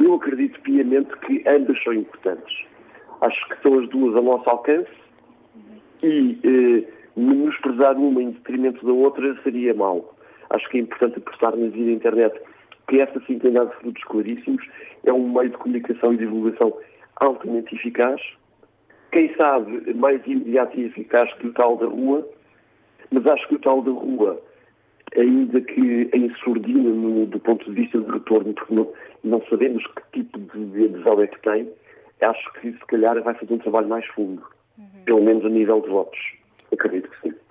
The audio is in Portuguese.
Eu acredito piamente que ambas são importantes. Acho que estão as duas ao nosso alcance e menosprezar uma em detrimento da outra seria mau. Acho que é importante apostar na vida da internet, que essa sim tem dado frutos claríssimos, é um meio de comunicação e divulgação altamente eficaz, quem sabe mais imediato e eficaz que o tal da rua, mas acho que o tal da rua, ainda que em surdina do ponto de vista de retorno, porque não sabemos que tipo de adesão é que tem, acho que se calhar vai fazer um trabalho mais fundo, pelo menos a nível de votos. Acredito que sim.